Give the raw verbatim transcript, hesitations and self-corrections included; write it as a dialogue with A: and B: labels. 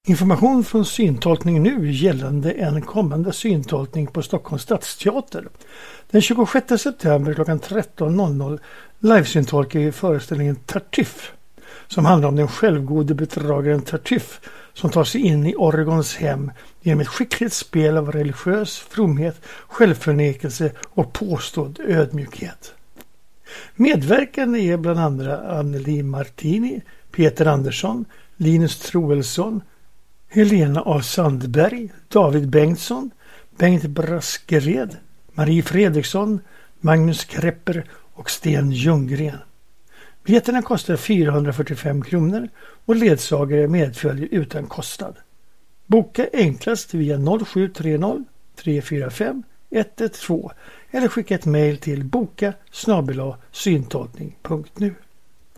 A: Information från Syntolkning nu gällande en kommande syntolkning på Stockholms stadsteater. Den tjugosjätte september klockan tretton noll noll livesyntolkar vi föreställningen Tartuffe som handlar om den självgode bedragaren Tartuffe som tar sig in i Orgons hem genom ett skickligt spel av religiös fromhet, självförnekelse och påstådd ödmjukhet. Medverkande är bland andra Anneli Martini, Peter Andersson, Linus Troelsson, Helena af Sandberg, David Bengtsson, Bengt Braskered, Marie Fredriksson, Magnus Krepper och Sten Ljunggren. Biljetterna kostar fyrahundrafyrtiofem kronor och ledsagare medföljer utan kostnad. Boka enklast via noll sju tre noll tre fyra fem ett ett två eller skicka ett mejl till boka snabel-a syntolkning punkt nu.